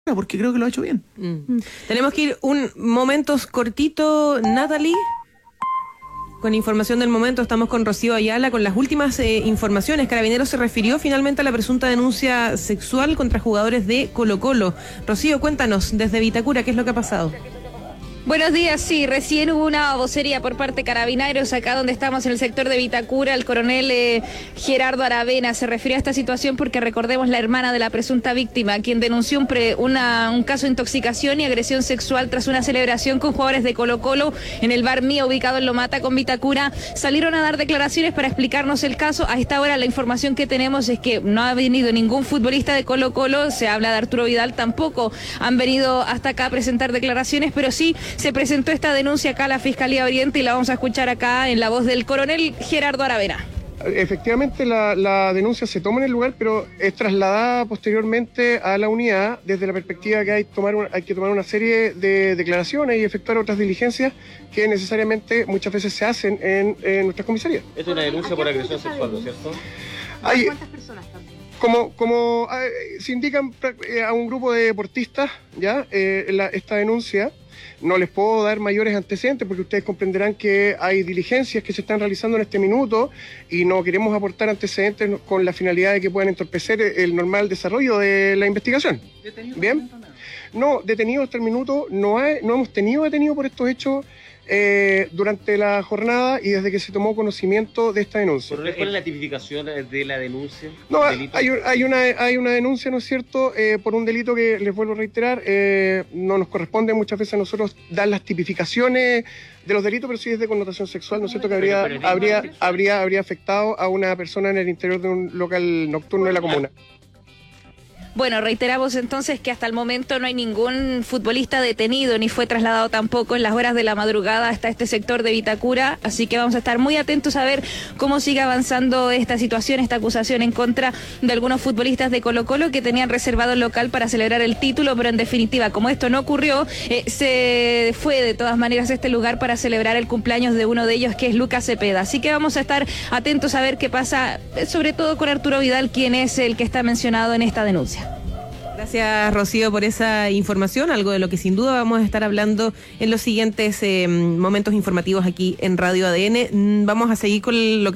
porque creo que lo ha hecho bien. Tenemos que ir un momento cortito, Natalie. Con información del momento, estamos con Rocío Ayala con las últimas informaciones. Carabineros se refirió finalmente a la presunta denuncia sexual contra jugadores de Colo-Colo. Rocío, cuéntanos desde Vitacura, ¿qué es lo que ha pasado? Buenos días, sí, recién hubo una vocería por parte de Carabineros, acá donde estamos en el sector de Vitacura. El coronel Gerardo Aravena se refirió a esta situación porque recordemos la hermana de la presunta víctima, quien denunció un caso de intoxicación y agresión sexual tras una celebración con jugadores de Colo-Colo en el bar Mía, ubicado en Lomata con Vitacura. Salieron a dar declaraciones para explicarnos el caso. A esta hora la información que tenemos es que no ha venido ningún futbolista de Colo-Colo, se habla de Arturo Vidal, tampoco han venido hasta acá a presentar declaraciones, pero sí se presentó esta denuncia acá a la Fiscalía Oriente y la vamos a escuchar acá en la voz del coronel Gerardo Aravena. Efectivamente la denuncia se toma en el lugar, pero es trasladada posteriormente a la unidad desde la perspectiva que hay que tomar una serie de declaraciones y efectuar otras diligencias que necesariamente muchas veces se hacen en nuestras comisarías. Es una denuncia por agresión sexual, ¿no es cierto? ¿Cuántas personas también? Como se indican a un grupo de deportistas, ya esta denuncia. No les puedo dar mayores antecedentes porque ustedes comprenderán que hay diligencias que se están realizando en este minuto y no queremos aportar antecedentes con la finalidad de que puedan entorpecer el normal desarrollo de la investigación. ¿Bien? No, detenidos hasta el minuto no hemos tenido detenido por estos hechos durante la jornada y desde que se tomó conocimiento de esta denuncia. ¿Cuál es la tipificación de la denuncia? No, hay una denuncia, ¿no es cierto?, por un delito que, les vuelvo a reiterar, no nos corresponde muchas veces a nosotros dar las tipificaciones de los delitos, pero sí es de connotación sexual, ¿no es cierto?, que habría afectado a una persona en el interior de un local nocturno de la comuna. Bueno, reiteramos entonces que hasta el momento no hay ningún futbolista detenido, ni fue trasladado tampoco en las horas de la madrugada hasta este sector de Vitacura, así que vamos a estar muy atentos a ver cómo sigue avanzando esta situación, esta acusación en contra de algunos futbolistas de Colo-Colo que tenían reservado el local para celebrar el título, pero en definitiva, como esto no ocurrió, se fue de todas maneras a este lugar para celebrar el cumpleaños de uno de ellos, que es Lucas Cepeda. Así que vamos a estar atentos a ver qué pasa, sobre todo con Arturo Vidal, quien es el que está mencionado en esta denuncia. Gracias, Rocío, por esa información, algo de lo que sin duda vamos a estar hablando en los siguientes momentos informativos aquí en Radio ADN. Vamos a seguir con lo que